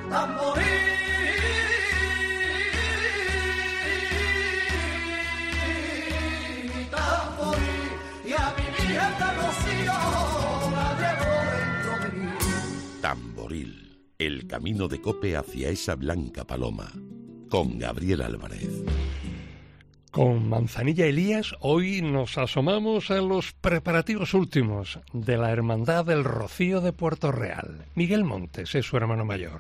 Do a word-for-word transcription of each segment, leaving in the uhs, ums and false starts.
tamboril, tamboril, y a mi Virgen de Rocío la llevo dentro de mí. Tamboril, el camino de Cope hacia esa blanca paloma, con Gabriel Álvarez. Con Manzanilla Elías, hoy nos asomamos a los preparativos últimos de la Hermandad del Rocío de Puerto Real. Miguel Montes es su hermano mayor.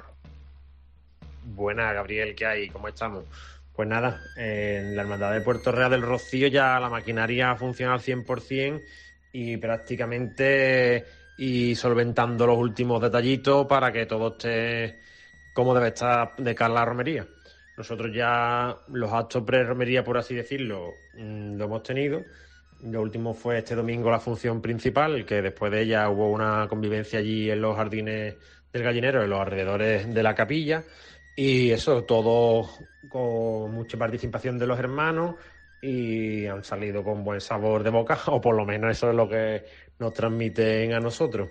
Buenas, Gabriel, ¿qué hay? ¿Cómo estamos? Pues nada, en la Hermandad de Puerto Real del Rocío ya la maquinaria funciona al cien por ciento y prácticamente y solventando los últimos detallitos para que todo esté como debe estar de cara a la romería. Nosotros ya los actos pre-romería, por así decirlo, lo hemos tenido. Lo último fue este domingo la función principal, que después de ella hubo una convivencia allí en los jardines del Gallinero, en los alrededores de la capilla. Y eso, todo con mucha participación de los hermanos y han salido con buen sabor de boca, o por lo menos eso es lo que nos transmiten a nosotros.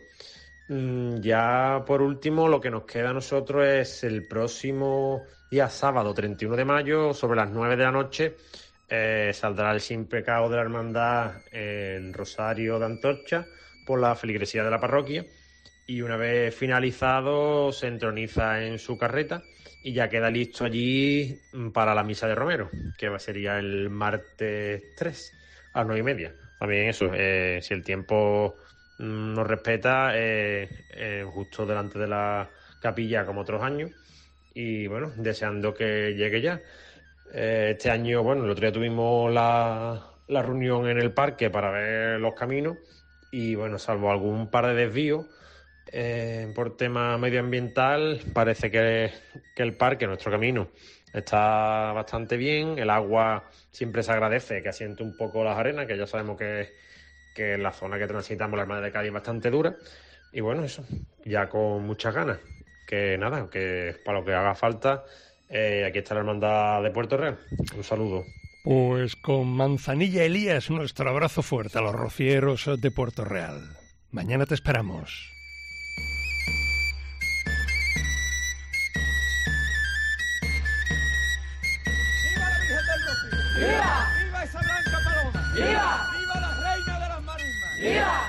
Ya por último, lo que nos queda a nosotros es el próximo día sábado treinta y uno de mayo, sobre las nueve de la noche, eh, saldrá el Sin Pecado de la Hermandad en Rosario de Antorcha por la feligresía de la parroquia, y una vez finalizado se entroniza en su carreta y ya queda listo allí para la misa de Romero, que sería el martes tres a las nueve y media. También eso, eh, si el tiempo nos respeta, eh, eh, justo delante de la capilla como otros años, y bueno, deseando que llegue ya. Eh, este año, bueno, el otro día tuvimos la, la reunión en el parque para ver los caminos y bueno, salvo algún par de desvíos eh, por tema medioambiental, parece que, que el parque, nuestro camino, está bastante bien. El agua siempre se agradece que asiente un poco las arenas, que ya sabemos que que la zona que transitamos la Hermandad de Cádiz es bastante dura, y bueno, eso, ya con muchas ganas, que nada, que para lo que haga falta, eh, aquí está la Hermandad de Puerto Real. Un saludo. Pues con Manzanilla Elías, nuestro abrazo fuerte a los rocieros de Puerto Real. Mañana te esperamos. ¡Viva la Virgen del Rocío! ¡Viva! ¡Viva esa blanca paloma! ¡Viva! ¡Viva la reina de las marismas! ¡Viva!